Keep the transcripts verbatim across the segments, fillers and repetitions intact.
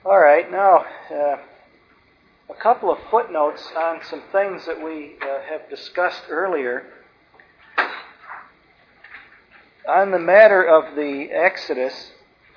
All right, now uh, a couple of footnotes on some things that we uh, have discussed earlier. On the matter of the Exodus,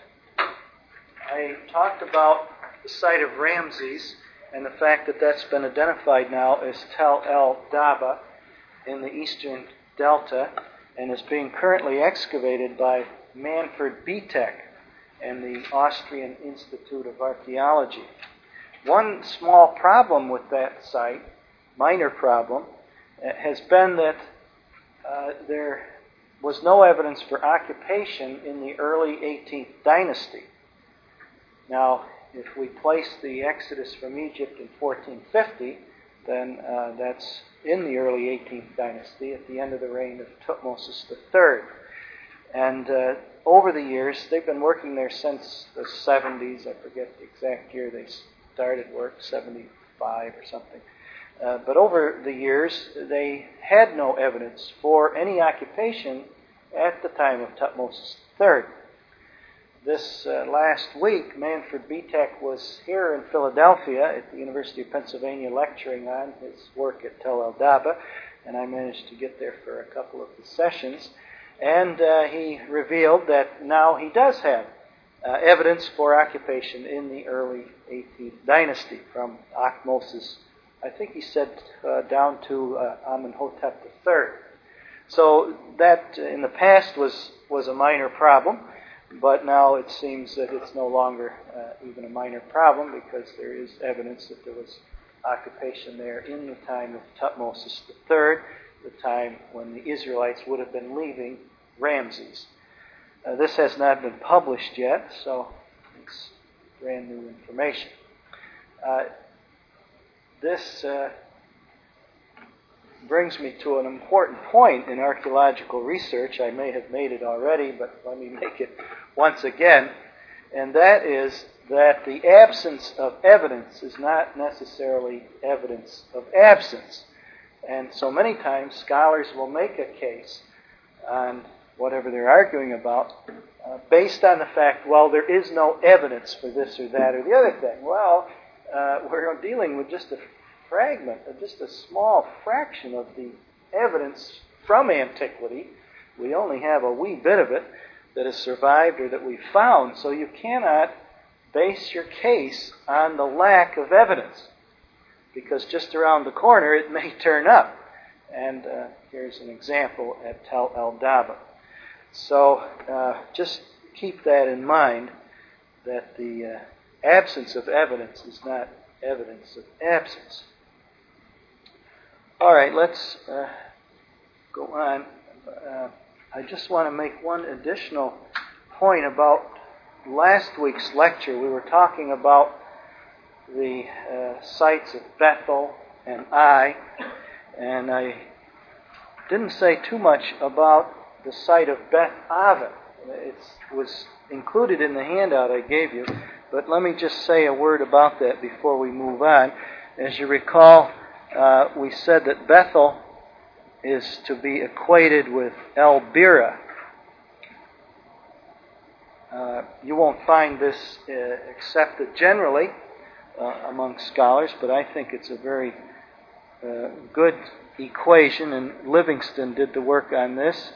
I talked about the site of Ramses and the fact that that's been identified now as Tel El Daba in the eastern delta and is being currently excavated by Manfred Bietek and the Austrian Institute of Archaeology. One small problem with that site, minor problem, has been that uh, there was no evidence for occupation in the early eighteenth dynasty. Now, if we place the Exodus from Egypt in fourteen fifty, then uh, that's in the early eighteenth dynasty, at the end of the reign of Thutmose the third. And uh, over the years, they've been working there since the seventies. I forget the exact year they started work, seventy-five or something. Uh, but over the years, they had no evidence for any occupation at the time of Thutmose the third. This uh, last week, Manfred Bietek was here in Philadelphia at the University of Pennsylvania lecturing on his work at Tel El Daba, and I managed to get there for a couple of the sessions. And uh, he revealed that now he does have uh, evidence for occupation in the early eighteenth dynasty from Akhmoses, I think he said, uh, down to uh, Amenhotep the third. So that uh, in the past was, was a minor problem, but now it seems that it's no longer uh, even a minor problem because there is evidence that there was occupation there in the time of Thutmose the third, the time when the Israelites would have been leaving Ramses. Uh, this has not been published yet, so it's brand new information. Uh, this uh, brings me to an important point in archaeological research. I may have made it already, but let me make it once again, and that is that the absence of evidence is not necessarily evidence of absence. And so many times scholars will make a case on whatever they're arguing about uh, based on the fact, well, there is no evidence for this or that or the other thing. Well, uh, we're dealing with just a fragment, just a small fraction of the evidence from antiquity. We only have a wee bit of it that has survived or that we've found, so you cannot base your case on the lack of evidence, because just around the corner it may turn up. And uh, here's an example at Tel El Daba. So uh, just keep that in mind, that the uh, absence of evidence is not evidence of absence. All right, let's uh, go on. Uh, I just want to make one additional point about last week's lecture. We were talking about the uh, sites of Bethel and Ai, and I didn't say too much about the site of Beth Aven. It was included in the handout I gave you, but let me just say a word about that before we move on. As you recall, uh, we said that Bethel is to be equated with El Bira. Uh, you won't find this uh, accepted generally uh, among scholars, but I think it's a very uh, good equation, and Livingston did the work on this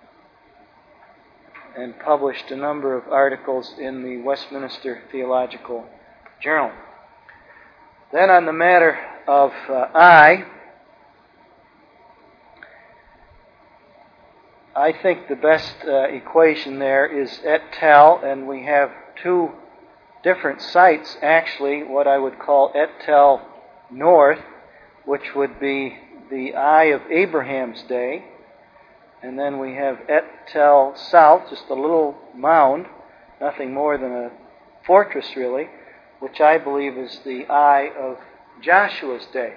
and published a number of articles in the Westminster Theological Journal. Then on the matter of uh, Ai, I think the best uh, equation there is Et Tel, and we have two different sites, actually, what I would call Et Tel North, which would be the Ai of Abraham's day, and then we have Et Tel South, just a little mound, nothing more than a fortress really, which I believe is the Ai of Joshua's day.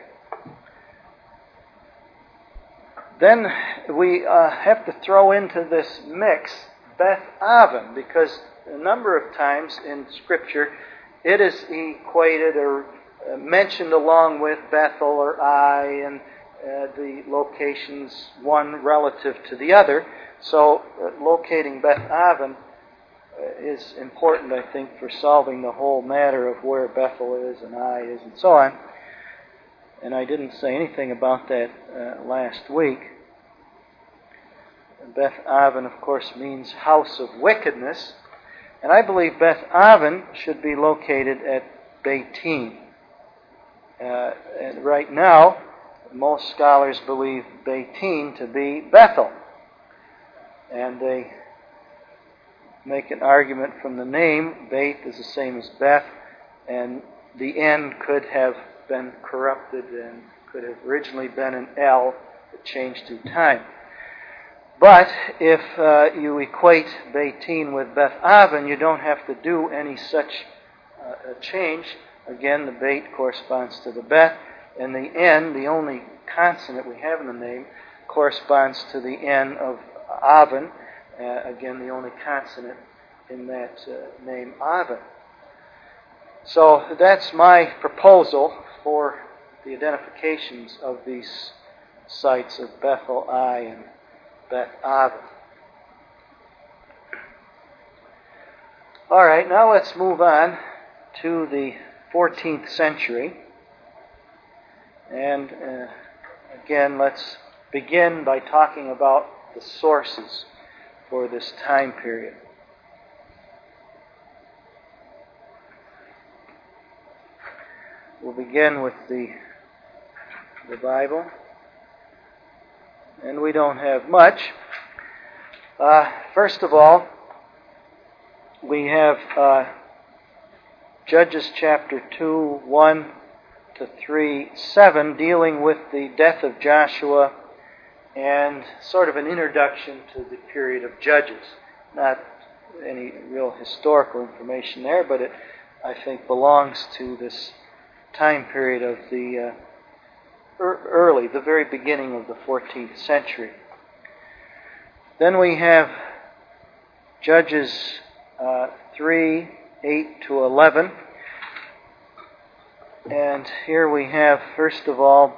Then we uh, have to throw into this mix Beth Aven, because a number of times in Scripture it is equated or uh, mentioned along with Bethel or Ai, and uh, the locations one relative to the other. So uh, locating Beth Aven is important, I think, for solving the whole matter of where Bethel is and Ai is and so on. And I didn't say anything about that uh, last week. Beth Aven, of course, means house of wickedness. And I believe Beth Aven should be located at Beittin. Uh, and right now, most scholars believe Beittin to be Bethel. And they make an argument from the name. Beit is the same as Beth, and the N could have been corrupted and could have originally been an L that changed through time. But if uh, you equate Beittin with Beth Aven, you don't have to do any such uh, change. Again, the Beit corresponds to the Beth, and the N, the only consonant we have in the name, corresponds to the N of Aven. Uh, again, the only consonant in that uh, name, Aven. So that's my proposal for the identifications of these sites of Bethel, Ai, and Beth Aven. All right, now let's move on to the fourteenth century. And uh, again, let's begin by talking about the sources for this time period. We'll begin with the, the Bible. And we don't have much. Uh, first of all, we have uh, Judges chapter two, one to three, seven, dealing with the death of Joshua and sort of an introduction to the period of Judges. Not any real historical information there, but it, I think, belongs to this time period of the uh, early, the very beginning of the fourteenth century. Then we have Judges uh, three, eight to eleven. And here we have, first of all,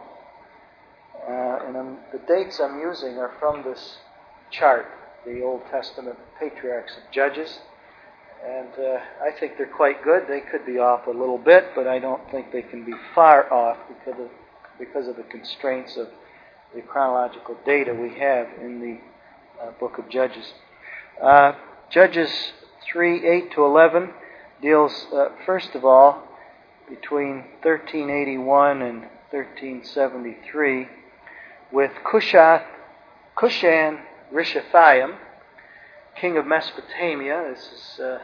uh, and I'm, the dates I'm using are from this chart, the Old Testament Patriarchs of Judges. And uh, I think they're quite good. They could be off a little bit, but I don't think they can be far off because of, because of the constraints of the chronological data we have in the uh, book of Judges. Uh, Judges three, eight to eleven deals, uh, first of all, between thirteen eighty-one and thirteen seventy-three with Cushath, Cushan Rishathaim, king of Mesopotamia. This is uh,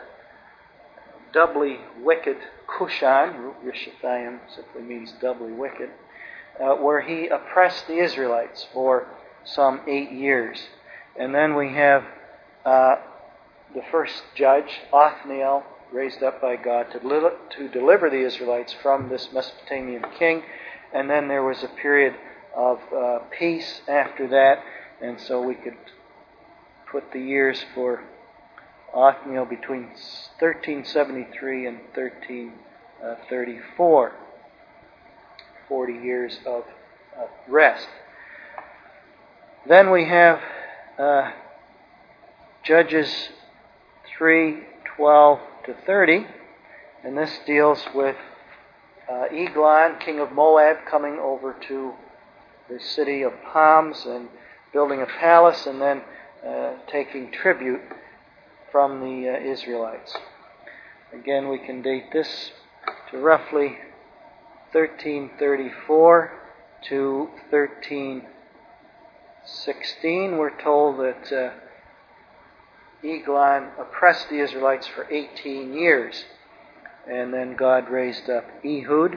doubly wicked Cushan. Rishathaim simply means doubly wicked, uh, where he oppressed the Israelites for some eight years. And then we have uh, the first judge, Othniel, raised up by God to deliver, to deliver the Israelites from this Mesopotamian king. And then there was a period of uh, peace after that, and so we could put the years for Othniel between thirteen seventy-three and thirteen thirty-four. forty years of uh, rest. Then we have uh, Judges three, twelve to thirty, and this deals with uh, Eglon, king of Moab, coming over to the city of palms and building a palace, and then uh, taking tribute from the uh, Israelites. Again, we can date this to roughly thirteen thirty-four to thirteen sixteen. We're told that uh, Eglon oppressed the Israelites for eighteen years. And then God raised up Ehud.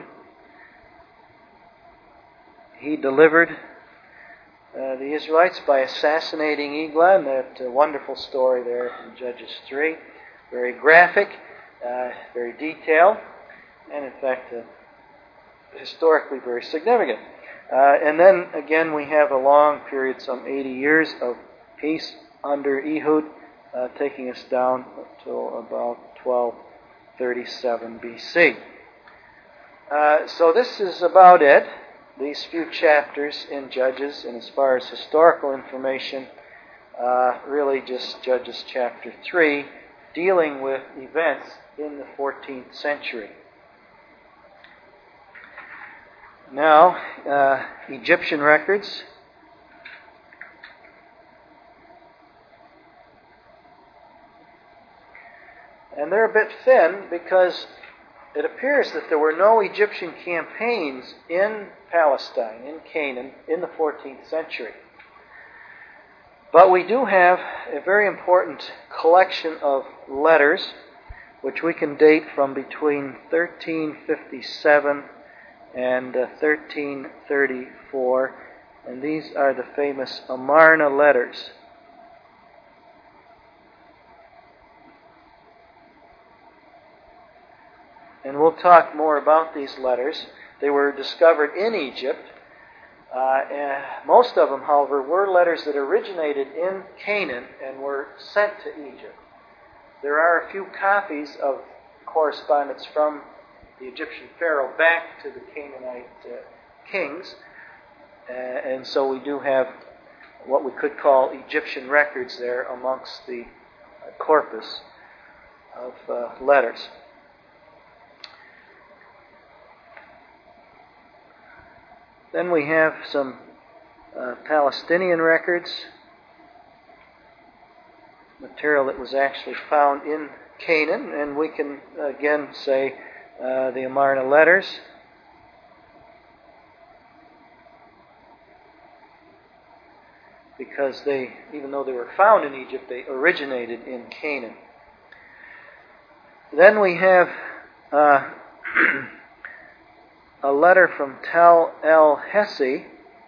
He delivered uh, the Israelites by assassinating Eglon. That uh, wonderful story there in Judges three. Very graphic, uh, very detailed, and in fact, uh, historically very significant. Uh, and then again, we have a long period, some eighty years of peace under Ehud, Uh, taking us down until about twelve thirty-seven B C. Uh, so this is about it, these few chapters in Judges, and as far as historical information, uh, really just Judges chapter three dealing with events in the fourteenth century. Now, uh, Egyptian records. And they're a bit thin because it appears that there were no Egyptian campaigns in Palestine, in Canaan, in the fourteenth century. But we do have a very important collection of letters, which we can date from between thirteen fifty-seven and uh, thirteen thirty-four, and these are the famous Amarna letters. And we'll talk more about these letters. They were discovered in Egypt. Uh, and most of them, however, were letters that originated in Canaan and were sent to Egypt. There are a few copies of correspondence from the Egyptian pharaoh back to the Canaanite uh, kings. Uh, and so we do have what we could call Egyptian records there amongst the uh, corpus of uh, letters. Then we have some uh, Palestinian records, material that was actually found in Canaan, and we can again say uh, the Amarna letters. Because they, even though they were found in Egypt, they originated in Canaan. Then we have uh, a letter from Tel El Hesi,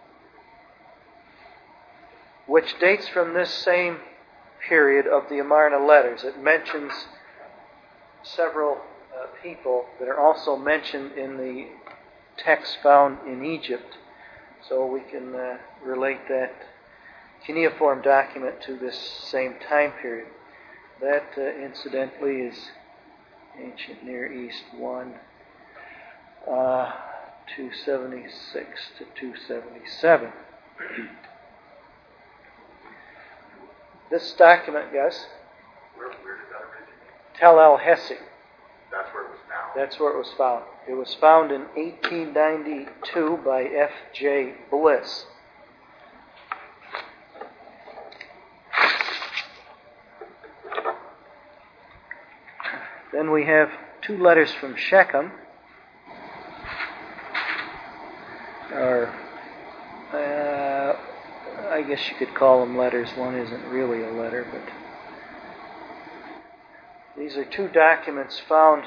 which dates from this same period of the Amarna letters. It mentions several uh, people that are also mentioned in the text found in Egypt. So we can uh, relate that cuneiform document to this same time period. That, uh, incidentally, is Ancient Near East one. Uh, two seventy-six to two seventy-seven. This document, yes? Where, where did that originate? Tel El Hesi. That's where it was found? That's where it was found. It was found in eighteen ninety-two by F J Bliss. Then we have two letters from Shechem. Or, uh, I guess you could call them letters. One isn't really a letter, but these are two documents found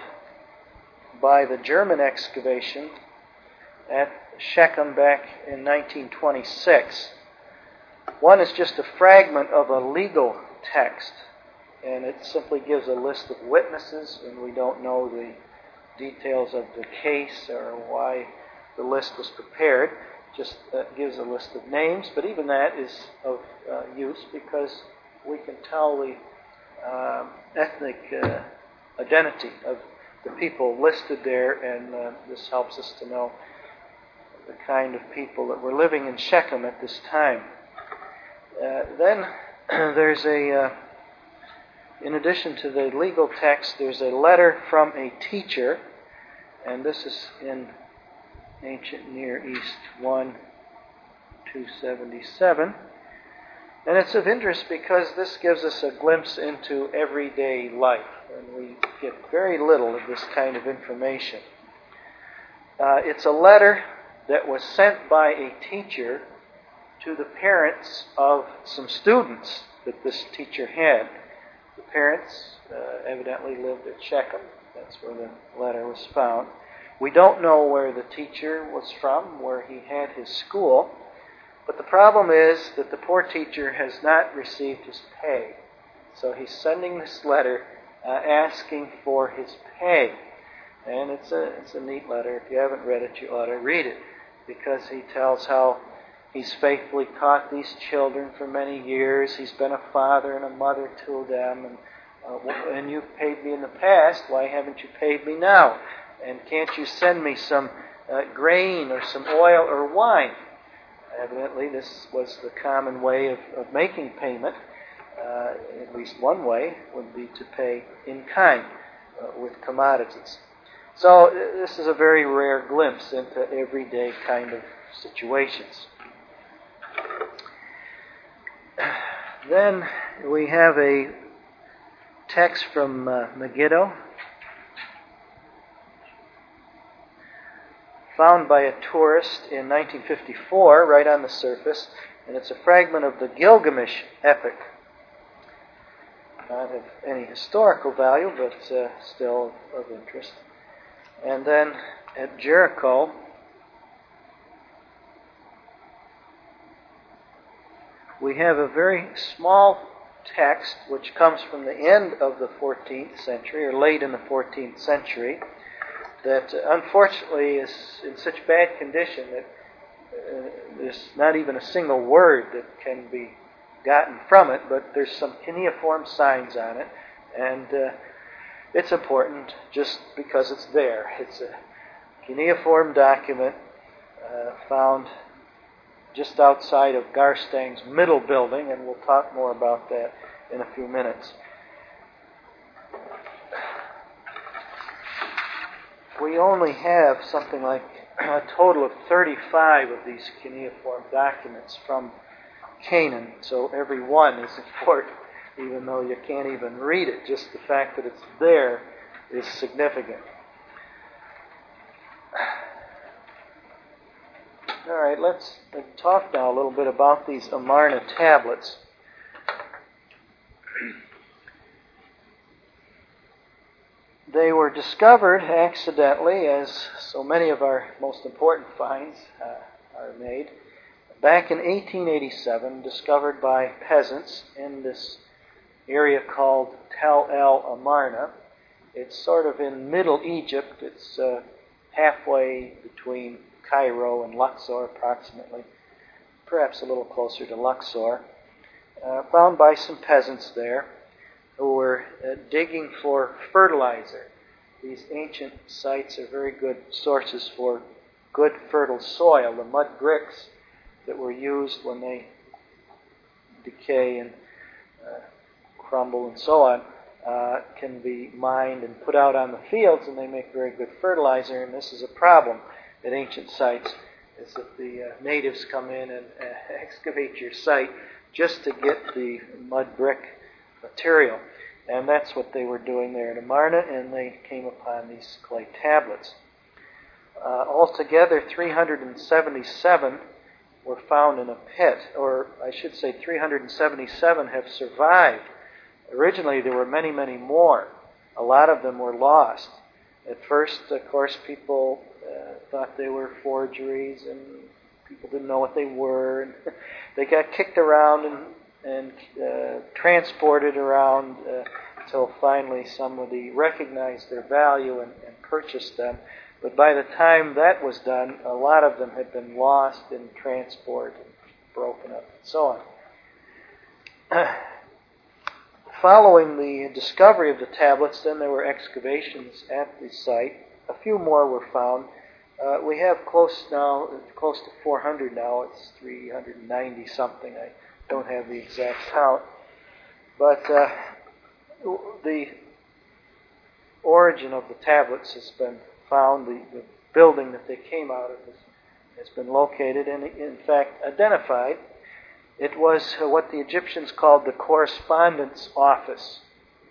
by the German excavation at Shechem back in nineteen twenty-six. One is just a fragment of a legal text, and it simply gives a list of witnesses, and we don't know the details of the case or why the list was prepared. Just uh, gives a list of names, but even that is of uh, use because we can tell the uh, ethnic uh, identity of the people listed there, and uh, this helps us to know the kind of people that were living in Shechem at this time. Uh, then there's a, uh, in addition to the legal text, there's a letter from a teacher, and this is in Ancient Near East one, two seventy-seven. And it's of interest because this gives us a glimpse into everyday life, and we get very little of this kind of information. Uh, it's a letter that was sent by a teacher to the parents of some students that this teacher had. The parents uh, evidently lived at Shechem. That's where the letter was found. We don't know where the teacher was from, where he had his school, but the problem is that the poor teacher has not received his pay. So he's sending this letter uh, asking for his pay. And it's a, it's a neat letter. If you haven't read it, you ought to read it, because he tells how he's faithfully taught these children for many years. He's been a father and a mother to them, and, uh, and you've paid me in the past. Why haven't you paid me now? And can't you send me some uh, grain or some oil or wine? Evidently, this was the common way of, of making payment. uh, at least one way, would be to pay in kind uh, with commodities. So uh, this is a very rare glimpse into everyday kind of situations. Then we have a text from uh, Megiddo, found by a tourist in nineteen fifty-four, right on the surface, and it's a fragment of the Gilgamesh epic. Not of any historical value, but uh, still of interest. And then at Jericho, we have a very small text which comes from the end of the fourteenth century, or late in the fourteenth century, that uh, unfortunately is in such bad condition that uh, there's not even a single word that can be gotten from it, but there's some cuneiform signs on it, and uh, it's important just because it's there. It's a cuneiform document uh, found just outside of Garstang's middle building, and we'll talk more about that in a few minutes. We only have something like a total of thirty-five of these cuneiform documents from Canaan, so every one is important, even though you can't even read it. Just the fact that it's there is significant. All right, let's talk now a little bit about these Amarna tablets. They were discovered accidentally, as so many of our most important finds uh, are made, back in eighteen eighty-seven, discovered by peasants in this area called Tel El Amarna. It's sort of in Middle Egypt. It's uh, halfway between Cairo and Luxor, approximately, perhaps a little closer to Luxor, uh, found by some peasants there who were uh, digging for fertilizer. These ancient sites are very good sources for good fertile soil. The mud bricks that were used when they decay and uh, crumble and so on uh, can be mined and put out on the fields, and they make very good fertilizer. And this is a problem at ancient sites, is that the uh, natives come in and uh, excavate your site just to get the mud brick material. And that's what they were doing there at Amarna, and they came upon these clay tablets. Uh, altogether, three hundred seventy-seven were found in a pit, or I should say three hundred seventy-seven have survived. Originally, there were many, many more. A lot of them were lost. At first, of course, people uh, thought they were forgeries, and people didn't know what they were. And they got kicked around and and uh, transported around uh, until finally somebody recognized their value and, and purchased them. But by the time that was done, a lot of them had been lost in transport and broken up and so on. Following the discovery of the tablets, then there were excavations at the site. A few more were found. Uh, we have close now, close to four hundred now. It's three hundred ninety something. I don't have the exact count. But uh, the origin of the tablets has been found. The, the building that they came out of has, has been located and, in fact, identified. It was uh, what the Egyptians called the correspondence office.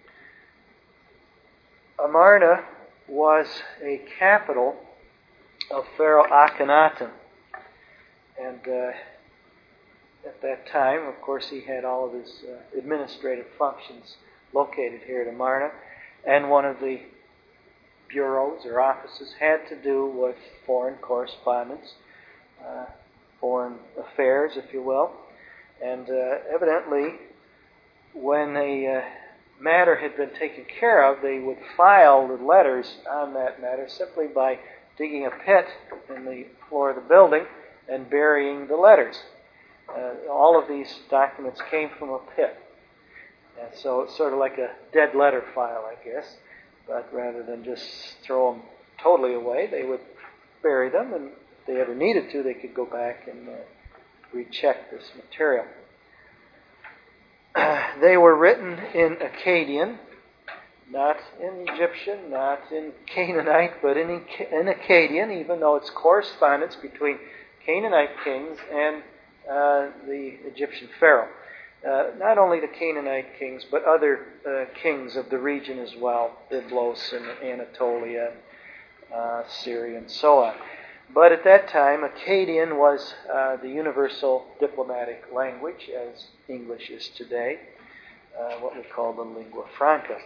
Amarna was a capital of Pharaoh Akhenaten. And uh, at that time, of course, he had all of his uh, administrative functions located here at Amarna. And one of the bureaus or offices had to do with foreign correspondence, uh, foreign affairs, if you will. And uh, evidently, when a uh, matter had been taken care of, they would file the letters on that matter simply by digging a pit in the floor of the building and burying the letters. Uh, all of these documents came from a pit. And so it's sort of like a dead letter file, I guess. But rather than just throw them totally away, they would bury them, and if they ever needed to, they could go back and uh, recheck this material. They were written in Akkadian, not in Egyptian, not in Canaanite, but in, in Akkadian, even though it's correspondence between Canaanite kings and uh, the Egyptian pharaoh. Uh, not only the Canaanite kings, but other uh, kings of the region as well, Byblos and Anatolia, uh, Syria, and so on. But at that time, Akkadian was uh, the universal diplomatic language, as English is today, uh, what we call the lingua franca.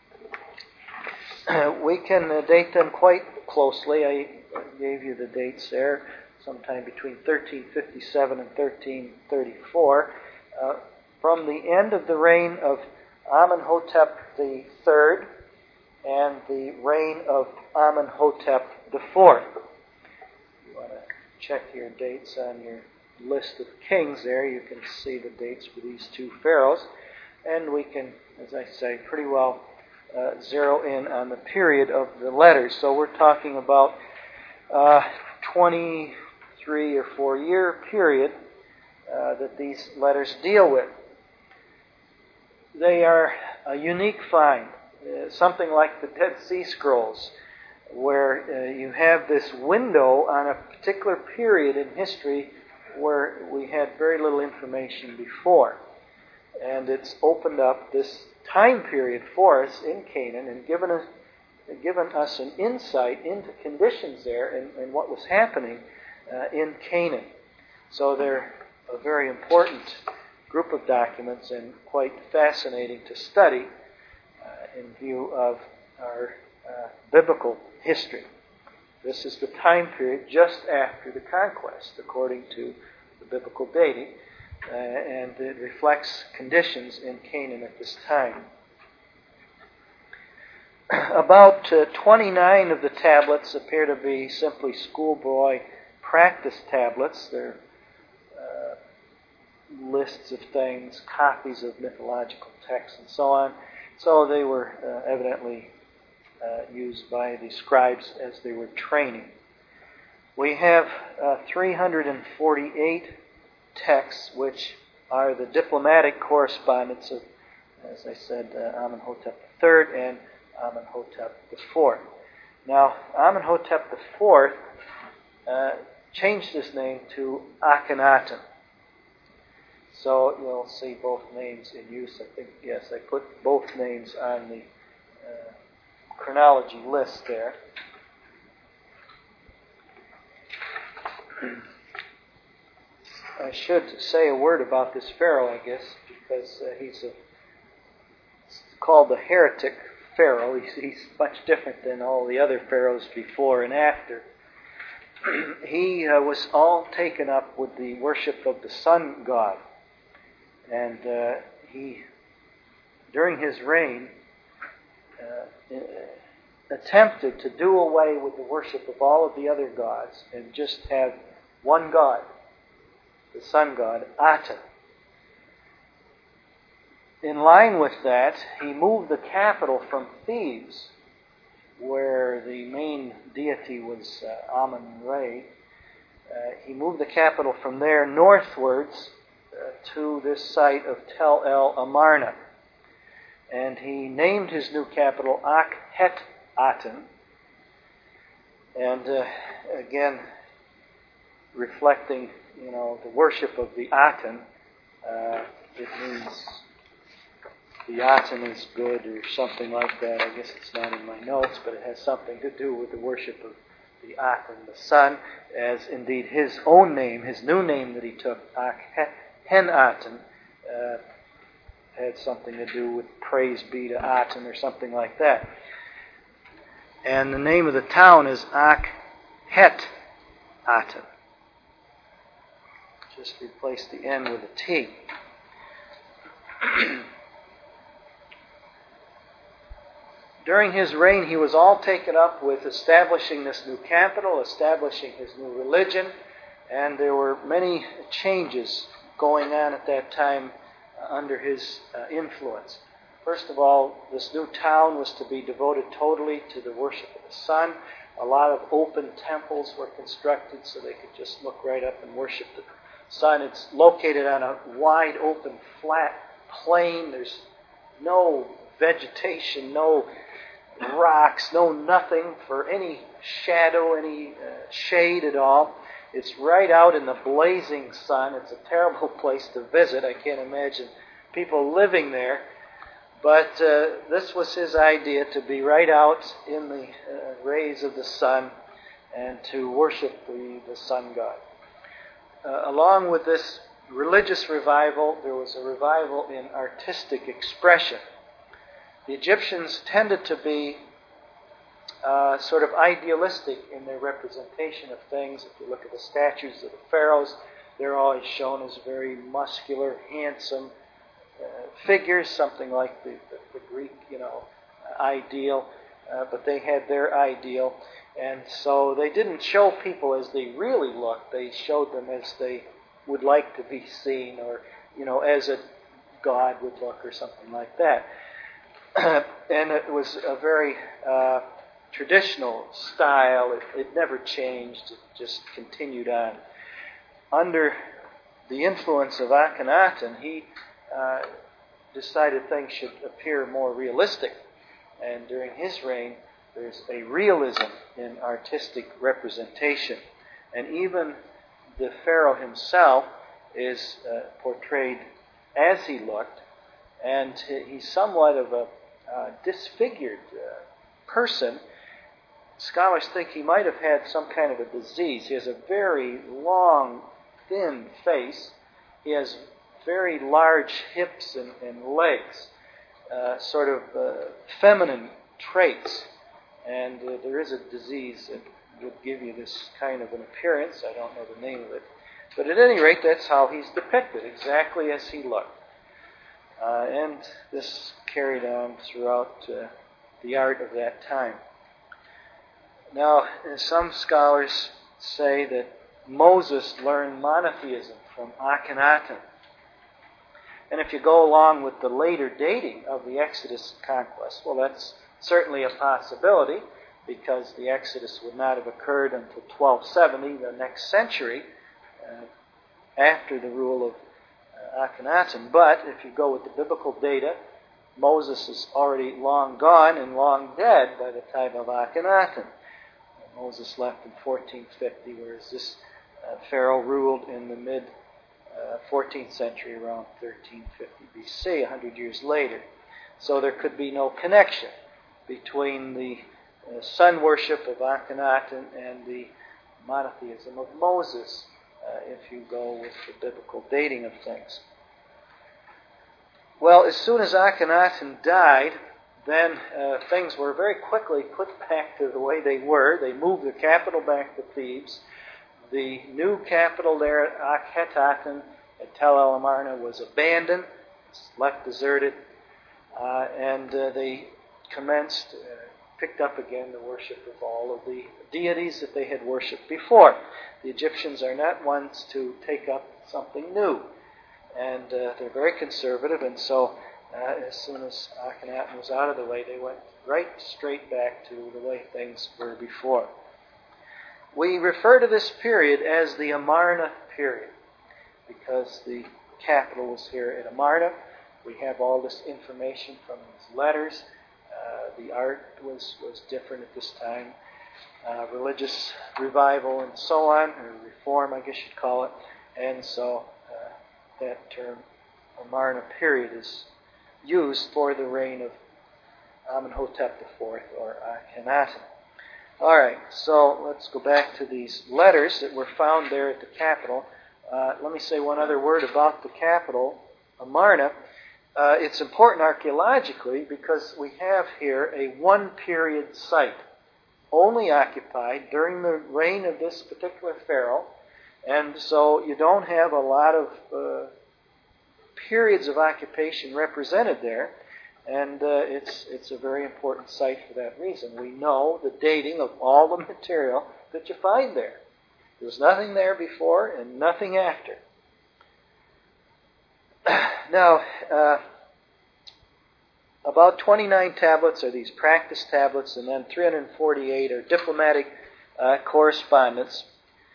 Uh, we can uh, date them quite closely. I gave you the dates there, sometime between thirteen fifty-seven and thirteen thirty-four. Uh, from the end of the reign of Amenhotep the third and the reign of Amenhotep the fourth. You want to check your dates on your list of kings there. You can see the dates for these two pharaohs. And we can, as I say, pretty well uh, zero in on the period of the letters. So we're talking about uh, twenty-three or four year period uh, that these letters deal with. They are a unique find, uh, something like the Dead Sea Scrolls, where uh, you have this window on a particular period in history where we had very little information before. And it's opened up this time period for us in Canaan and given us, given us an insight into conditions there and, and what was happening uh, in Canaan. So they're a very important group of documents and quite fascinating to study uh, in view of our uh, biblical history. This is the time period just after the conquest, according to the biblical dating, uh, and it reflects conditions in Canaan at this time. About uh, twenty-nine of the tablets appear to be simply schoolboy practice tablets. They're uh, lists of things, copies of mythological texts, and so on. So they were uh, evidently uh, used by the scribes as they were training. We have uh, three hundred forty-eight texts, which are the diplomatic correspondence of, as I said, uh, Amenhotep the third and Amenhotep the fourth. Now, Amenhotep the fourth uh, changed his name to Akhenaten. So you'll see both names in use. I think, yes, I put both names on the uh, chronology list there. I should say a word about this pharaoh, I guess, because uh, he's a, called the heretic pharaoh. He's, he's much different than all the other pharaohs before and after. He uh, was all taken up with the worship of the sun god. And uh, he, during his reign, uh, attempted to do away with the worship of all of the other gods and just have one god, the sun god, Aten. In line with that, he moved the capital from Thebes, where the main deity was uh, Amun-Re. Uh, he moved the capital from there northwards uh, to this site of Tel El Amarna. And he named his new capital Akhet-Aten. And uh, again, reflecting, you know, the worship of the Aten, uh, it means the Aten is good or something like that. I guess it's not in my notes, but it has something to do with the worship of the Aten, the sun, as indeed his own name, his new name that he took, Akhenaten, uh, had something to do with praise be to Aten or something like that. And the name of the town is Akhet-Aten. Just replace the N with a T. During his reign, he was all taken up with establishing this new capital, establishing his new religion, and there were many changes going on at that time uh, under his uh, influence. First of all, this new town was to be devoted totally to the worship of the sun. A lot of open temples were constructed so they could just look right up and worship the sun. It's located on a wide open flat plain. There's no vegetation, no rocks, no nothing for any shadow, any uh, shade at all. It's right out in the blazing sun. It's a terrible place to visit. I can't imagine people living there. But uh, this was his idea, to be right out in the uh, rays of the sun and to worship the, the sun god. Uh, along with this religious revival, there was a revival in artistic expression. The Egyptians tended to be uh, sort of idealistic in their representation of things. If you look at the statues of the pharaohs, they're always shown as very muscular, handsome uh, figures, something like the, the, the Greek, you know, ideal. Uh, but they had their ideal. And so they didn't show people as they really looked. They showed them as they would like to be seen, or, you know, as a god would look, or something like that. And it was a very uh, traditional style. It, it never changed. It just continued on. Under the influence of Akhenaten, he uh, decided things should appear more realistic. And during his reign, there's a realism in artistic representation. And even the pharaoh himself is uh, portrayed as he looked. And he's somewhat of a uh, disfigured uh, person. Scholars think he might have had some kind of a disease. He has a very long, thin face. He has very large hips and, and legs, uh, sort of uh, feminine traits. And uh, there is a disease that would give you this kind of an appearance. I don't know the name of it. But at any rate, that's how he's depicted, exactly as he looked. Uh, and this carried on throughout uh, the art of that time. Now, some scholars say that Moses learned monotheism from Akhenaten. And if you go along with the later dating of the Exodus conquest, well, that's certainly a possibility, because the Exodus would not have occurred until twelve seventy, the next century, uh, after the rule of uh, Akhenaten. But if you go with the biblical data, Moses is already long gone and long dead by the time of Akhenaten. Moses left in fourteen fifty, whereas this uh, Pharaoh ruled in the mid uh, fourteenth century, around thirteen fifty B C, one hundred years later. So there could be no connection between the uh, sun worship of Akhenaten and the monotheism of Moses, uh, if you go with the biblical dating of things. Well, as soon as Akhenaten died, then uh, things were very quickly put back to the way they were. They moved the capital back to Thebes. The new capital there at Akhetaten at Tel El Amarna was abandoned, left deserted, uh, and uh, they commenced, uh, picked up again the worship of all of the deities that they had worshipped before. The Egyptians are not ones to take up something new, and uh, they're very conservative, and so uh, as soon as Akhenaten was out of the way, they went right straight back to the way things were before. We refer to this period as the Amarna period, because the capital was here at Amarna. We have all this information from these letters. Uh, the art was, was different at this time. Uh, religious revival and so on, or reform, I guess you'd call it. And so uh, that term, Amarna period, is used for the reign of Amenhotep the fourth, or Akhenaten. All right, so let's go back to these letters that were found there at the capital. Uh, let me say one other word about the capital, Amarna. Uh, it's important archaeologically because we have here a one-period site, only occupied during the reign of this particular pharaoh, and so you don't have a lot of uh, periods of occupation represented there, and uh, it's it's a very important site for that reason. We know the dating of all the material that you find there. There was nothing there before and nothing after. Now, uh, about twenty-nine tablets are these practice tablets, and then three hundred forty-eight are diplomatic uh, correspondence.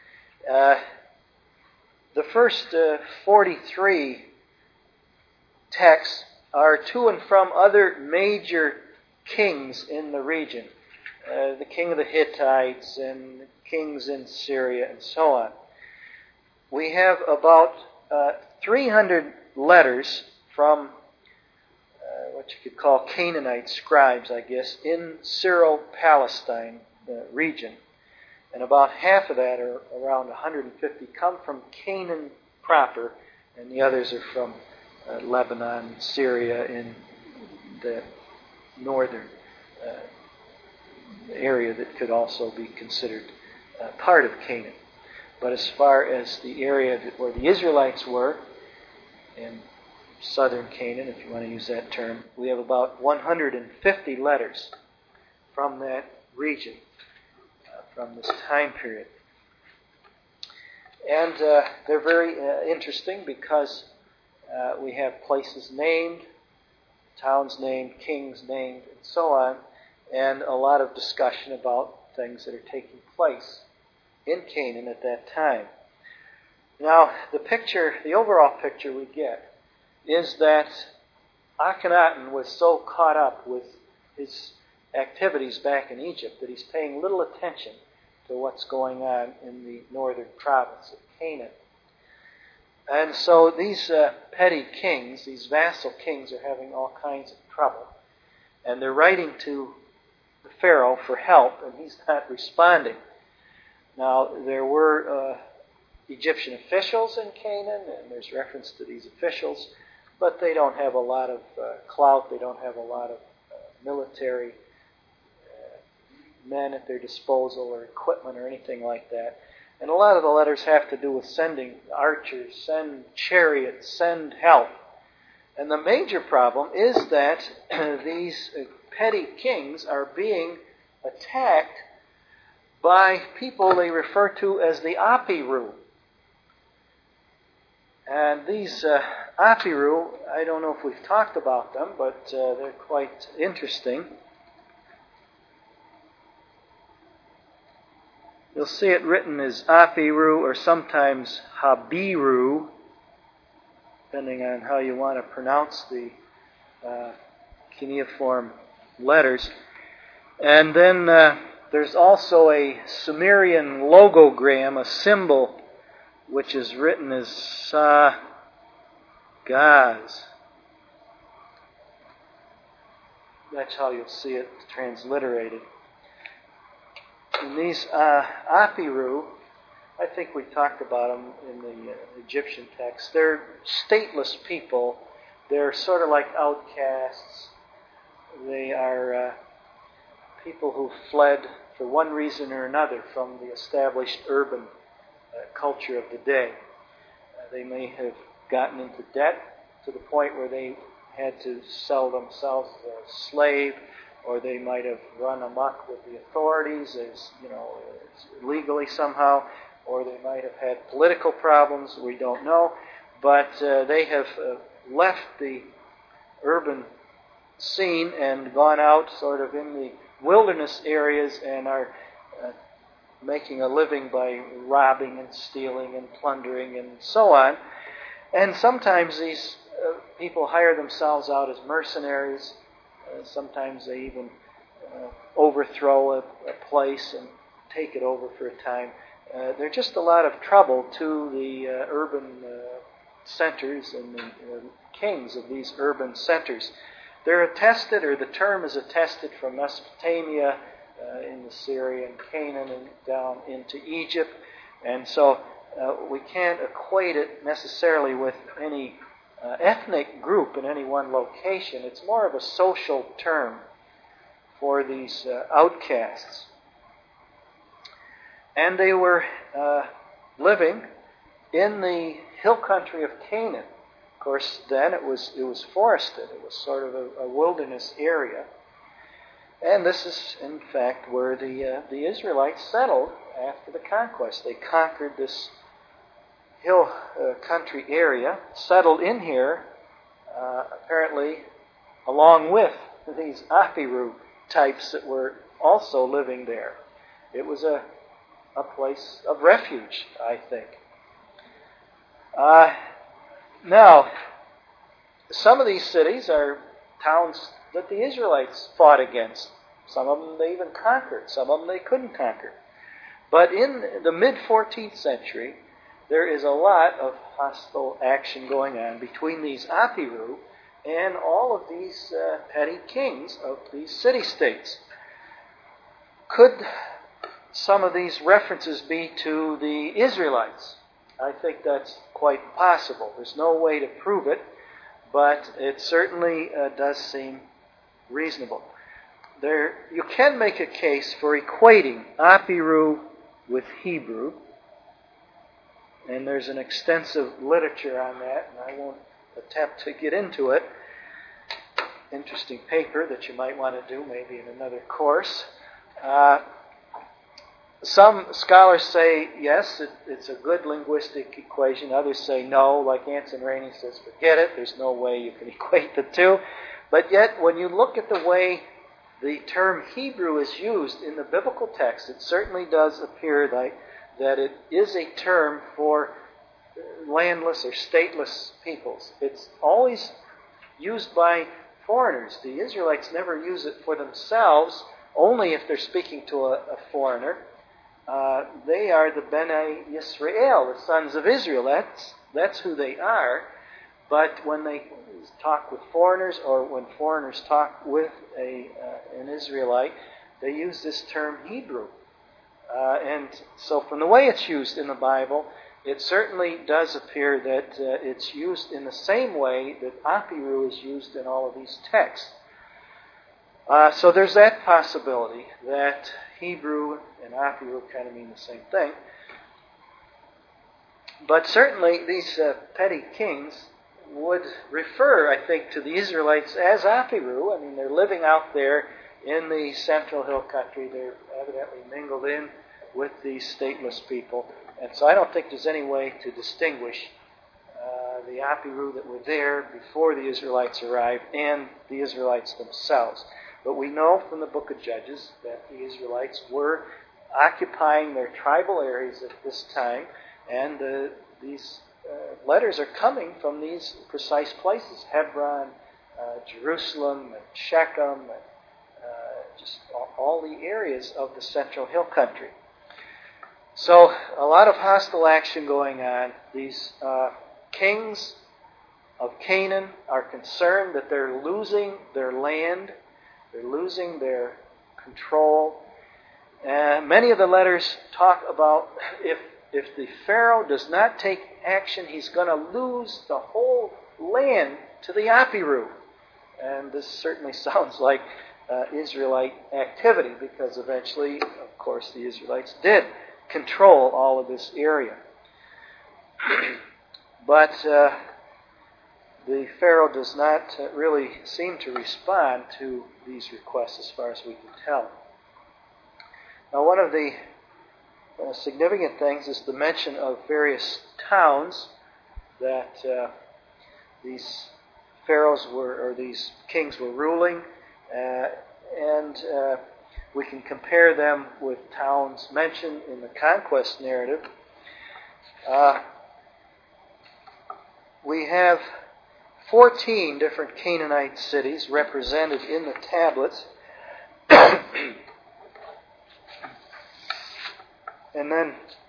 Uh, the first uh, forty-three texts are to and from other major kings in the region. Uh, the king of the Hittites and kings in Syria and so on. We have about uh, three hundred letters from uh, what you could call Canaanite scribes, I guess, in Syro-Palestine uh, region. And about half of that, or around one hundred fifty, come from Canaan proper, and the others are from uh, Lebanon, Syria, in the northern uh, area that could also be considered uh, part of Canaan. But as far as the area that, where the Israelites were, in southern Canaan, if you want to use that term, we have about one hundred fifty letters from that region, uh, from this time period. And uh, they're very uh, interesting because uh, we have places named, towns named, kings named, and so on, and a lot of discussion about things that are taking place in Canaan at that time. Now, the picture, the overall picture we get is that Akhenaten was so caught up with his activities back in Egypt that he's paying little attention to what's going on in the northern province of Canaan. And so these uh, petty kings, these vassal kings, are having all kinds of trouble. And they're writing to the Pharaoh for help, and he's not responding. Now, there were uh, Egyptian officials in Canaan, and there's reference to these officials, but they don't have a lot of uh, clout, they don't have a lot of uh, military uh, men at their disposal or equipment or anything like that. And a lot of the letters have to do with sending archers, send chariots, send help. And the major problem is that these uh, petty kings are being attacked by people they refer to as the Apiru. And these uh, Apiru, I don't know if we've talked about them, but uh, they're quite interesting. You'll see it written as Apiru or sometimes Habiru, depending on how you want to pronounce the uh, cuneiform letters. And then uh, there's also a Sumerian logogram, a symbol, which is written as Sagaz. That's how you'll see it transliterated. And these uh, Apiru, I think we talked about them in the uh, Egyptian text. They're stateless people. They're sort of like outcasts. They are uh, people who fled for one reason or another from the established urban uh, culture of the day. Uh, they may have gotten into debt to the point where they had to sell themselves as a slave, or they might have run amok with the authorities as, you know, legally somehow, or they might have had political problems, we don't know. But uh, they have uh, left the urban scene and gone out sort of in the wilderness areas and are uh, making a living by robbing and stealing and plundering and so on. And sometimes these uh, people hire themselves out as mercenaries. Uh, sometimes they even uh, overthrow a, a place and take it over for a time. Uh, they're just a lot of trouble to the uh, urban uh, centers and the uh, kings of these urban centers. They're attested, or the term is attested, from Mesopotamia uh, in the Syria and Canaan and down into Egypt. And so uh, we can't equate it necessarily with any uh, ethnic group in any one location. It's more of a social term for these uh, outcasts. And they were uh, living in the hill country of Canaan. Of course, then it was it was forested. It was sort of a, a wilderness area. And this is, in fact, where the uh, the Israelites settled after the conquest. They conquered this hill uh, country area, settled in here, uh, apparently along with these Apiru types that were also living there. It was a a place of refuge, I think. Uh, now, some of these cities are towns that the Israelites fought against. Some of them they even conquered. Some of them they couldn't conquer. But in the mid-fourteenth century, there is a lot of hostile action going on between these Apiru and all of these uh, petty kings of these city-states. Could some of these references be to the Israelites? I think that's quite possible. There's no way to prove it, but it certainly uh, does seem reasonable. There, you can make a case for equating Apiru with Hebrew, and there's an extensive literature on that, and I won't attempt to get into it. Interesting paper that you might want to do maybe in another course. Uh, some scholars say, yes, it, it's a good linguistic equation. Others say no, like Anson Rainey says, forget it. There's no way you can equate the two. But yet, when you look at the way the term Hebrew is used in the biblical text, it certainly does appear like that it is a term for landless or stateless peoples. It's always used by foreigners. The Israelites never use it for themselves, only if they're speaking to a, a foreigner. Uh, they are the Bnei Yisrael, the sons of Israel. That's, that's who they are. But when they talk with foreigners, or when foreigners talk with a uh, an Israelite, they use this term Hebrew. Uh, and so from the way it's used in the Bible, it certainly does appear that uh, it's used in the same way that Apiru is used in all of these texts. Uh, so there's that possibility that Hebrew and Apiru kind of mean the same thing. But certainly these uh, petty kings would refer, I think, to the Israelites as Apiru. I mean, they're living out there in the Central Hill Country. They're evidently mingled in with these stateless people. And so I don't think there's any way to distinguish uh, the Apiru that were there before the Israelites arrived and the Israelites themselves. But we know from the book of Judges that the Israelites were occupying their tribal areas at this time, and uh, these uh, letters are coming from these precise places: Hebron, uh, Jerusalem, and Shechem, and uh, just all, all the areas of the Central Hill Country. So a lot of hostile action going on. These uh, kings of Canaan are concerned that they're losing their land. They're losing their control. And many of the letters talk about if if the Pharaoh does not take action, he's going to lose the whole land to the Apiru. And this certainly sounds like uh, Israelite activity, because eventually, of course, the Israelites did control all of this area. But uh, the Pharaoh does not uh, really seem to respond to these requests as far as we can tell. Now, one of the uh, significant things is the mention of various towns that uh, these pharaohs were, or these kings were ruling, uh, and uh, we can compare them with towns mentioned in the conquest narrative. Uh, we have fourteen different Canaanite cities represented in the tablets. And then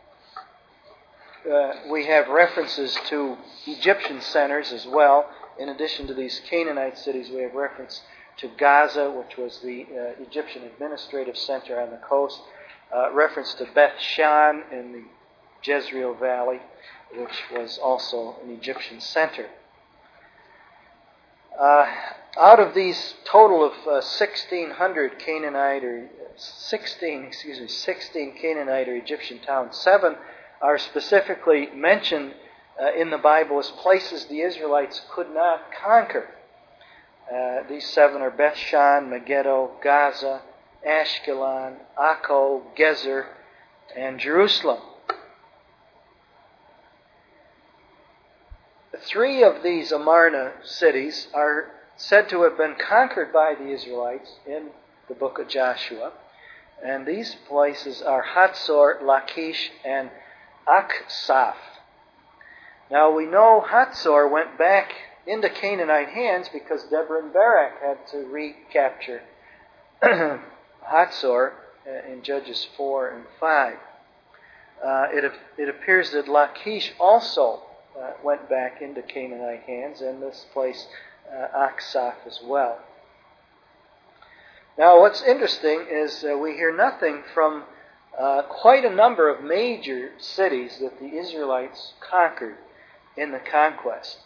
uh, we have references to Egyptian centers as well. In addition to these Canaanite cities, we have reference to Gaza, which was the uh, Egyptian administrative center on the coast. Uh, reference to Beth Shan in the Jezreel Valley, which was also an Egyptian center. Uh, out of these total of uh, sixteen hundred Canaanite or sixteen, excuse me, sixteen Canaanite or Egyptian towns, seven are specifically mentioned uh, in the Bible as places the Israelites could not conquer. Uh, these seven are Beth Shan, Megiddo, Gaza, Ashkelon, Akko, Gezer, and Jerusalem. Three of these Amarna cities are said to have been conquered by the Israelites in the book of Joshua. And these places are Hatzor, Lachish, and Aksaph. Now we know Hatzor went back into Canaanite hands because Deborah and Barak had to recapture Hatzor in Judges four and five. Uh, it, it appears that Lachish also uh, went back into Canaanite hands, and this place, uh, Aksaph, as well. Now, what's interesting is uh, we hear nothing from uh, quite a number of major cities that the Israelites conquered in the conquest.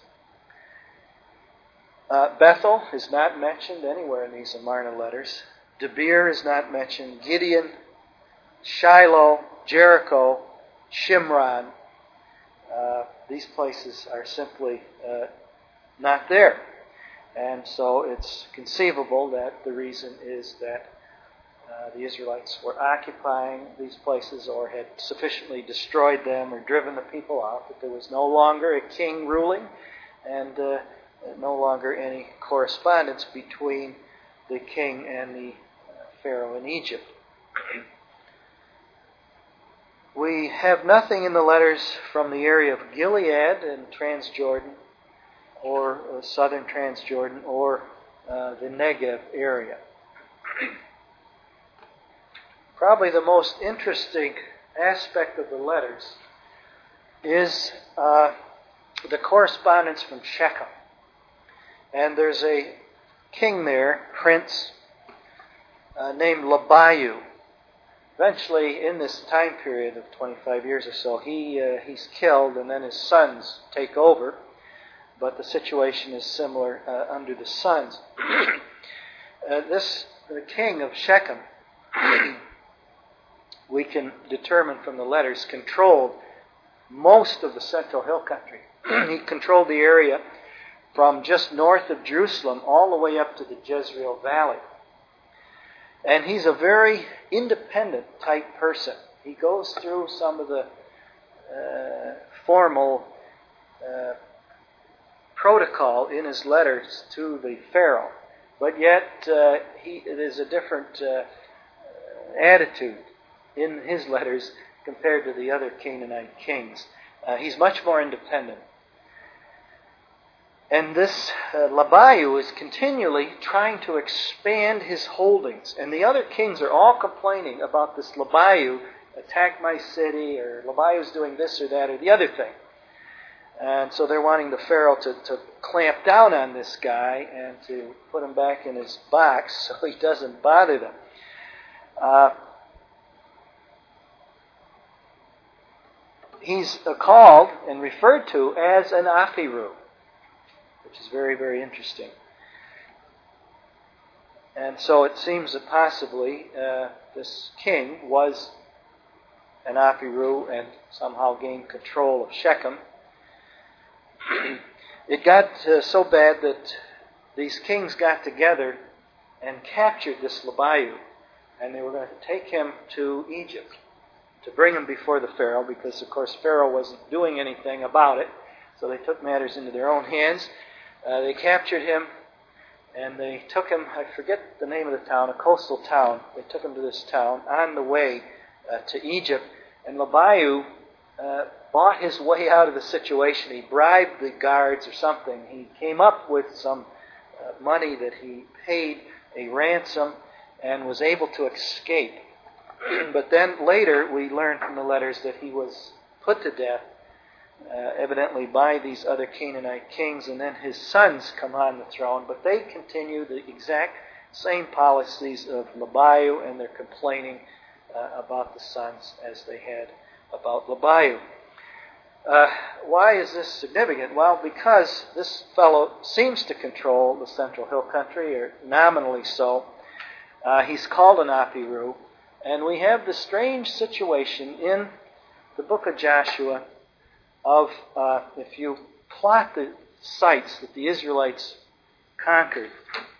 Uh, Bethel is not mentioned anywhere in these Amarna letters. Debir is not mentioned. Gideon, Shiloh, Jericho, Shimron. Uh, these places are simply uh, not there. And so it's conceivable that the reason is that uh, the Israelites were occupying these places or had sufficiently destroyed them or driven the people out, that there was no longer a king ruling and uh, no longer any correspondence between the king and the uh, Pharaoh in Egypt. We have nothing in the letters from the area of Gilead and Transjordan, or uh, southern Transjordan, or uh, the Negev area. Probably the most interesting aspect of the letters is uh, the correspondence from Shechem. And there's a king there, prince, uh, named Labayu. Eventually, in this time period of twenty-five years or so, he uh, he's killed, and then his sons take over. But the situation is similar uh, under the sons. uh, this the king of Shechem, we can determine from the letters, controlled most of the central hill country. He controlled the area from just north of Jerusalem all the way up to the Jezreel Valley. And he's a very independent type person. He goes through some of the uh, formal uh, protocol in his letters to the Pharaoh, but yet uh, he there's a different uh, attitude in his letters compared to the other Canaanite kings. Uh, he's much more independent. And this uh, Labayu is continually trying to expand his holdings. And the other kings are all complaining about this Labayu attacked my city, or Labayu's doing this or that or the other thing. And so they're wanting the Pharaoh to, to clamp down on this guy and to put him back in his box so he doesn't bother them. Uh, he's uh, called and referred to as an Apiru, which is very, very interesting. And so it seems that possibly uh, this king was an Apiru and somehow gained control of Shechem. It got uh, so bad that these kings got together and captured this Labayu, and they were going to take him to Egypt to bring him before the Pharaoh, because, of course, Pharaoh wasn't doing anything about it. So they took matters into their own hands. Uh, they captured him, and they took him, I forget the name of the town, a coastal town. They took him to this town on the way uh, to Egypt. And Labayu uh, bought his way out of the situation. He bribed the guards or something. He came up with some uh, money that he paid a ransom and was able to escape. But then later we learn from the letters that he was put to death, uh, evidently by these other Canaanite kings, and then his sons come on the throne. But they continue the exact same policies of Labayu, and they're complaining uh, about the sons as they had about Labayu. Uh, why is this significant? Well, because this fellow seems to control the central hill country, or nominally so. Uh, he's called an Apiru, and we have the strange situation in the book of Joshua of, uh, if you plot the sites that the Israelites conquered,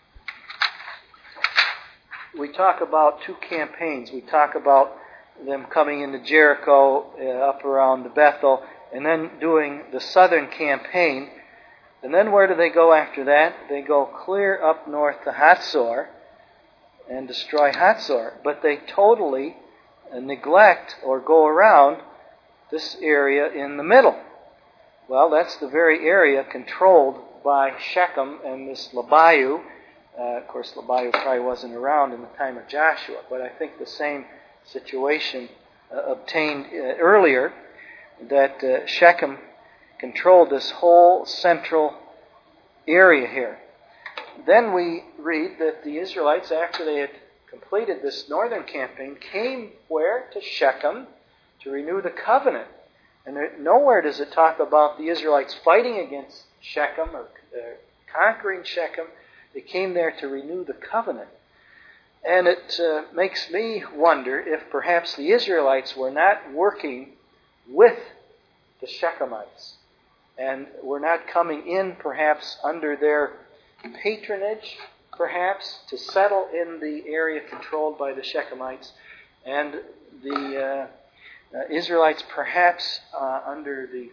we talk about two campaigns. We talk about them coming into Jericho, uh, up around the Bethel, and then doing the southern campaign. And then where do they go after that? They go clear up north to Hatzor and destroy Hatzor. But they totally uh, neglect or go around this area in the middle. Well, that's the very area controlled by Shechem and this Labayu. Uh, of course, Labayu probably wasn't around in the time of Joshua, but I think the same situation uh, obtained uh, earlier, that uh, Shechem controlled this whole central area here. Then we read that the Israelites, after they had completed this northern campaign, came where? To Shechem to renew the covenant. And there, nowhere does it talk about the Israelites fighting against Shechem or uh, conquering Shechem. They came there to renew the covenant. And it uh, makes me wonder if perhaps the Israelites were not working with the Shechemites and were not coming in perhaps under their patronage, perhaps, to settle in the area controlled by the Shechemites, and the uh, uh, Israelites perhaps uh, under the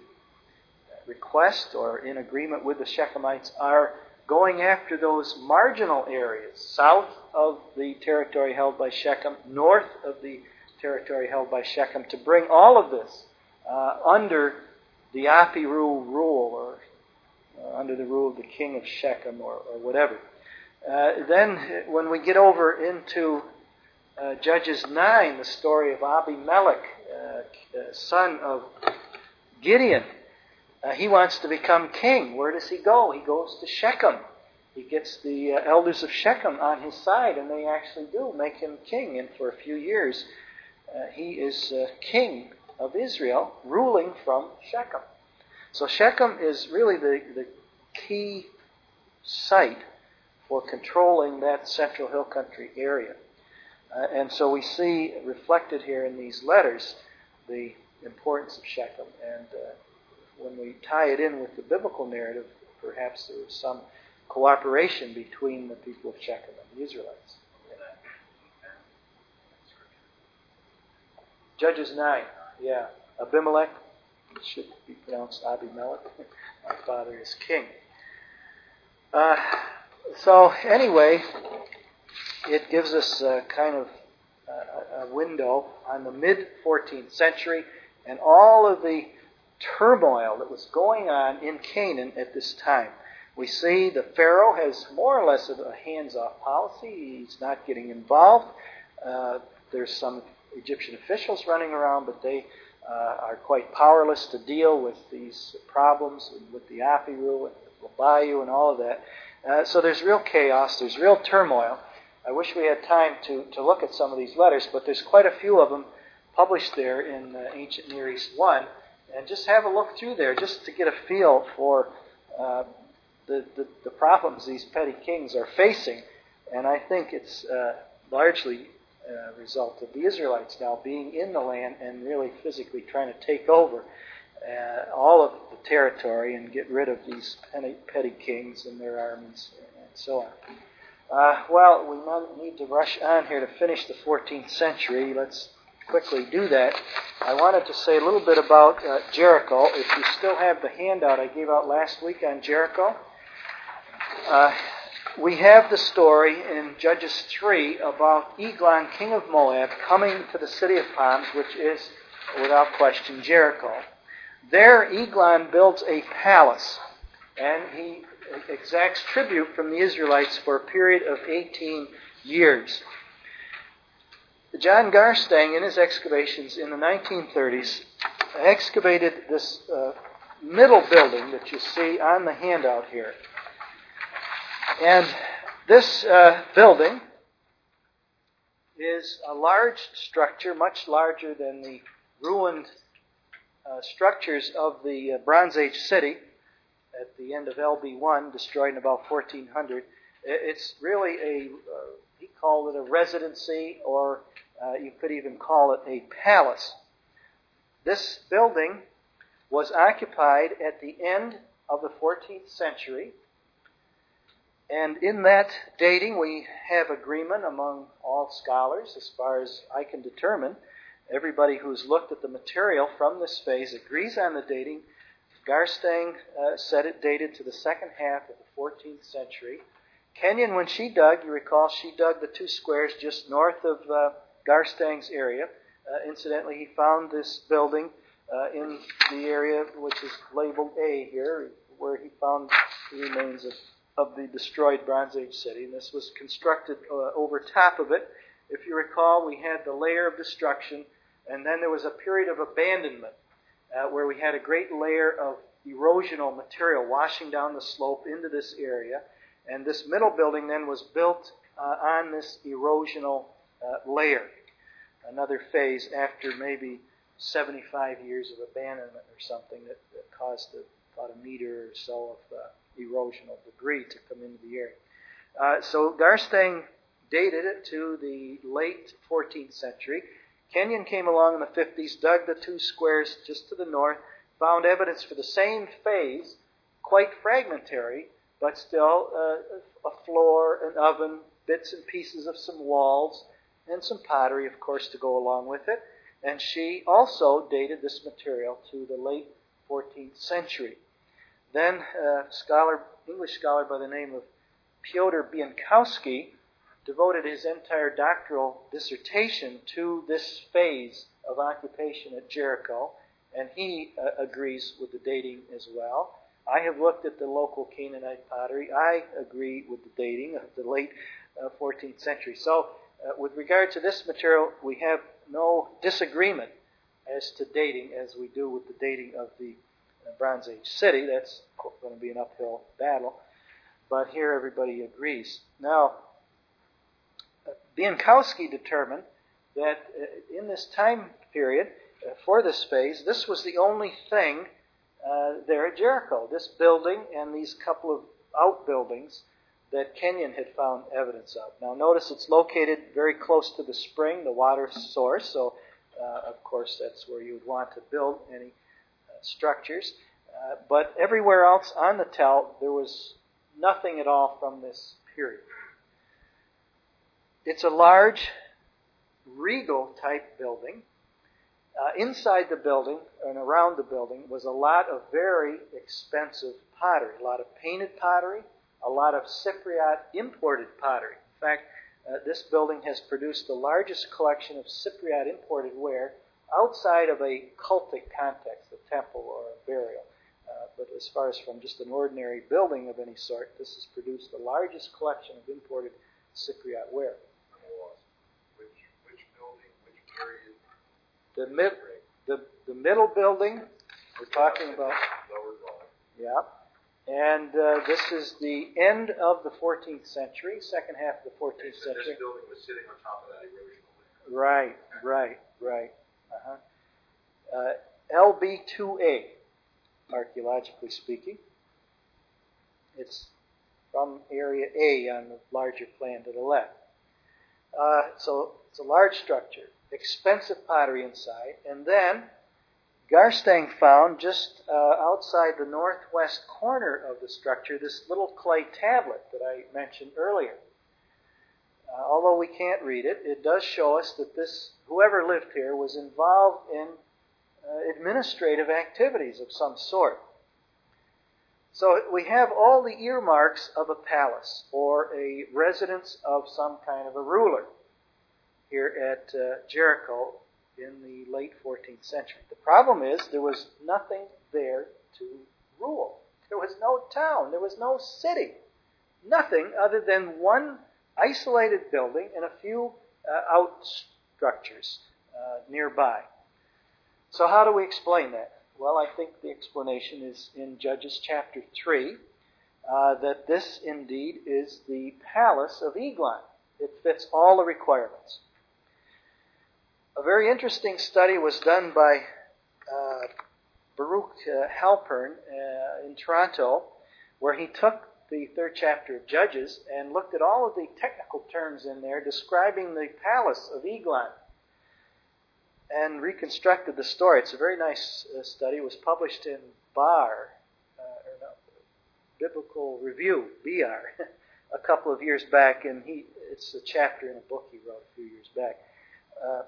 request or in agreement with the Shechemites are going after those marginal areas south of the territory held by Shechem, north of the territory held by Shechem, to bring all of this uh, under the Apiru rule, or uh, under the rule of the king of Shechem, or, or whatever. Uh, then when we get over into uh, Judges nine, the story of Abimelech, uh, uh, son of Gideon, uh, he wants to become king. Where does he go? He goes to Shechem. He gets the uh, elders of Shechem on his side, and they actually do make him king. And for a few years, uh, he is uh, king of Israel, ruling from Shechem. So Shechem is really the, the key site for controlling that central hill country area. Uh, and so we see reflected here in these letters the importance of Shechem. And uh, when we tie it in with the biblical narrative, perhaps there was some cooperation between the people of Shechem and the Israelites. Judges nine, yeah. Abimelech, it should be pronounced Abimelech. My father is king. Uh, so anyway, it gives us a kind of a, a window on the mid-fourteenth century and all of the turmoil that was going on in Canaan at this time. We see the Pharaoh has more or less a hands-off policy. He's not getting involved. Uh, there's some Egyptian officials running around, but they uh, are quite powerless to deal with these problems, with the Apiru and the Labayu and all of that. Uh, so there's real chaos, there's real turmoil. I wish we had time to, to look at some of these letters, but there's quite a few of them published there in uh, Ancient Near East one. And just have a look through there just to get a feel for uh, the, the, the problems these petty kings are facing. And I think it's uh, largely a result of the Israelites now being in the land and really physically trying to take over uh, all of the territory and get rid of these petty, petty kings and their armies and so on. Uh, well, we need to rush on here to finish the fourteenth century. Let's quickly do that. I wanted to say a little bit about uh, Jericho. If you still have the handout I gave out last week on Jericho, uh, we have the story in Judges three about Eglon, king of Moab, coming to the city of palms, which is, without question, Jericho. There, Eglon builds a palace, and he exacts tribute from the Israelites for a period of eighteen years. John Garstang, in his excavations in the nineteen thirties, excavated this uh, middle building that you see on the handout here. And this uh, building is a large structure, much larger than the ruined uh, structures of the uh, Bronze Age city at the end of L B one, destroyed in about fourteen hundred. It's really a, uh, he called it a residency, or uh, you could even call it a palace. This building was occupied at the end of the fourteenth century. And in that dating, we have agreement among all scholars, as far as I can determine. Everybody who's looked at the material from this phase agrees on the dating. Garstang uh, said it dated to the second half of the fourteenth century. Kenyon, when she dug, you recall, she dug the two squares just north of uh, Garstang's area. Uh, incidentally, he found this building uh, in the area which is labeled A here. where he found the remains of, of the destroyed Bronze Age city. And this was constructed uh, over top of it. If you recall, we had the layer of destruction, and then there was a period of abandonment uh, where we had a great layer of erosional material washing down the slope into this area. And this middle building then was built uh, on this erosional uh, layer. Another phase after maybe seventy-five years of abandonment or something that, that caused a, about a meter or so of uh, erosional debris to come into the area. Uh, so Garstang dated it to the late fourteenth century. Kenyon came along in the fifties, dug the two squares just to the north, found evidence for the same phase, quite fragmentary, but still uh, a floor, an oven, bits and pieces of some walls, and some pottery, of course, to go along with it. And she also dated this material to the late fourteenth century. Then a scholar, English scholar by the name of Piotr Bienkowski devoted his entire doctoral dissertation to this phase of occupation at Jericho, and he uh, agrees with the dating as well. I have looked at the local Canaanite pottery. I agree with the dating of the late uh, fourteenth century. So, uh, with regard to this material, we have no disagreement as to dating as we do with the dating of the uh, Bronze Age city. That's going to be an uphill battle. But here everybody agrees. Now, uh, Bienkowski determined that uh, in this time period, uh, for this phase, this was the only thing uh, there at Jericho. This building and these couple of outbuildings that Kenyon had found evidence of. Now notice it's located very close to the spring, the water source, so uh, of course that's where you would want to build any uh, structures. Uh, but everywhere else on the Tell, there was nothing at all from this period. It's a large, regal type building. Uh, inside the building and around the building was a lot of very expensive pottery, a lot of painted pottery, a lot of Cypriot imported pottery. In fact, uh, this building has produced the largest collection of Cypriot imported ware outside of a cultic context, a temple or a burial. Uh, but as far as from just an ordinary building of any sort, this has produced the largest collection of imported Cypriot ware. Which, which building, which period? The, mid, the, the middle building, we're talking about, Lower Gaul. yeah. And uh, this is the end of the fourteenth century, second half of the fourteenth So century. this building was sitting on top of that erosional layer. Right, right, right. Uh-huh. Uh, L B two A, archaeologically speaking. It's from area A on the larger plan to the left. Uh, so it's a large structure, expensive pottery inside, and then Garstang found just uh, outside the northwest corner of the structure this little clay tablet that I mentioned earlier. Uh, although we can't read it, it does show us that this whoever lived here was involved in uh, administrative activities of some sort. So we have all the earmarks of a palace or a residence of some kind of a ruler here at uh, Jericho in the late fourteenth century. The problem is there was nothing there to rule. There was no town. There was no city. Nothing other than one isolated building and a few uh, out structures uh, nearby. So how do we explain that? Well, I think the explanation is in Judges chapter three, uh, that this indeed is the palace of Eglon. It fits all the requirements. A very interesting study was done by uh, Baruch uh, Halpern uh, in Toronto, where he took the third chapter of Judges and looked at all of the technical terms in there describing the palace of Eglon and reconstructed the story. It's a very nice uh, study. It was published in B A R, uh, or no, Biblical Review, B R, a couple of years back, and he it's a chapter in a book he wrote a few years back. Uh,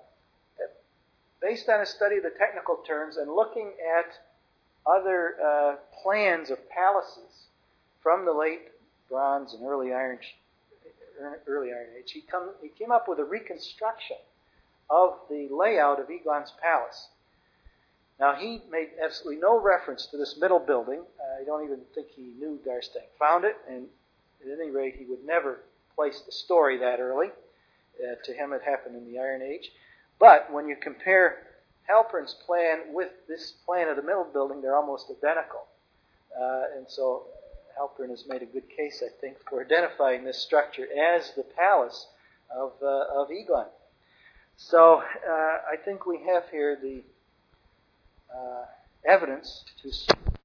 based on a study of the technical terms and looking at other uh, plans of palaces from the late Bronze and early Iron, early Iron Age, he, come, he came up with a reconstruction of the layout of Eglon's palace. Now, he made absolutely no reference to this middle building. Uh, I don't even think he knew Garstang found it, and at any rate, he would never place the story that early. Uh, to him, it happened in the Iron Age. But when you compare Halpern's plan with this plan of the mill building, they're almost identical. Uh, and so Halpern has made a good case, I think, for identifying this structure as the palace of, uh, of Egon. So uh, I think we have here the uh, evidence to